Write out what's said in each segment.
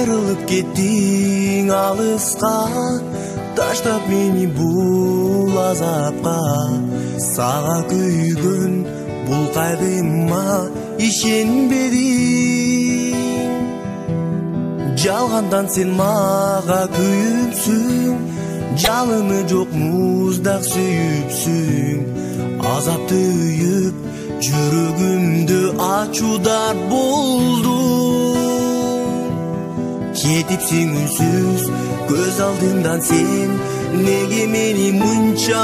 Ayrılıp kettiň alыска, таштап мени бул азапка. Сага күйгөн бул кайгыма ишенбедиң. Жалгандан сен мага күйүпсүң, жалыны жок муздак сүйүпсүң. Азапты үйүп жүрөгүмдө ачуудар болду. Кетипсиң үнсүз көз алдымдан сен, неге мени мынча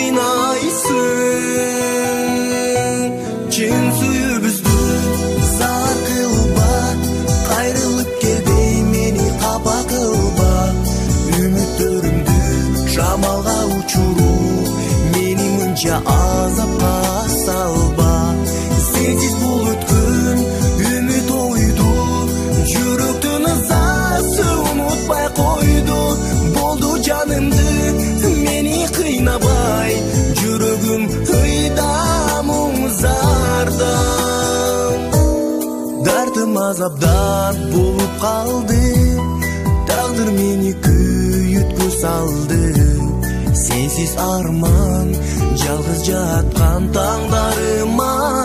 кыйнайсың? Чын сүйүүбүздү зар кылба, кайрылып келбей мени капа кылба. Үмүттөрүмдү шамалга учуруп, мени мынча азапка салба. Сенсиз бул өткөн үмүт ойду, жүрөктүн ызасы унутпай койду. Болду жанымды мени кыйнабай, жүрөгүм ыйда муңзарда. Дартым азаптар болуп калды, тагдыр мени күйүткө салды. Сенсиз арман жалгыз жаткан таңдарым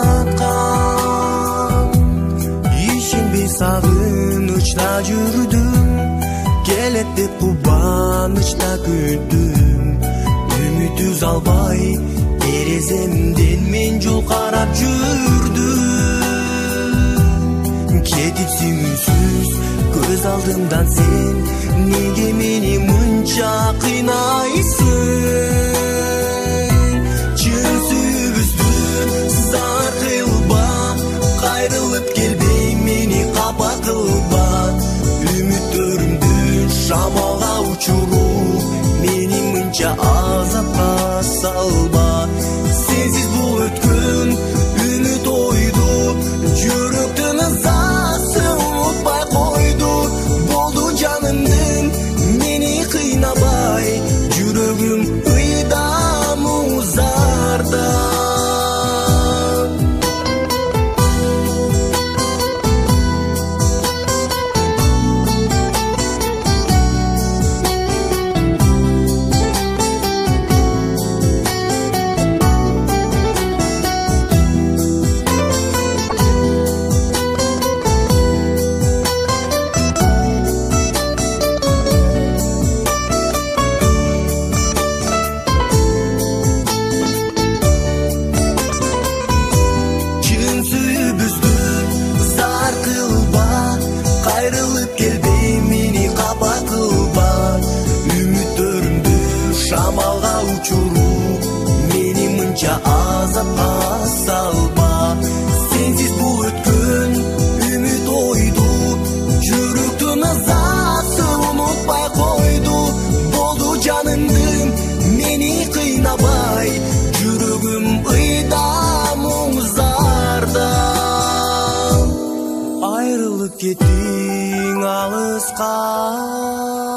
аткан. Ишенбей сагынычта жүрдүм, келет деп кубанычта күттүм. Үмүт үз албай тереземден мен жол карап жүрдүм. Кетипсиң үнсүз көз алдымдан сен, неге мени мынча кыйнайсың? Чын сүйүүбүздү зар кылба, кайрылып келбей мени капа кылба. Үмүттөрүмдү шамалга учуруп, мени мынча азапка салба. Сенсиз бул өткөн үмүт ойду, жүрөктүн ызасы унутпай койду. Болду жанымдын мени кыйнабай, жүрөгүм ыйда муңзарда. Кайрылып келбей мени капа кылба. Үмүттөрүмдү шамалга учуруп, мени мынча азапка салба. Сенсиз бул өткөн үмүт ойду, жүрөктүн ызасы унутпай койду. Болду жанымдын мени кыйнабай, жүрөгүм ыйда муңзарда. Ayrılıp kettiň alыска.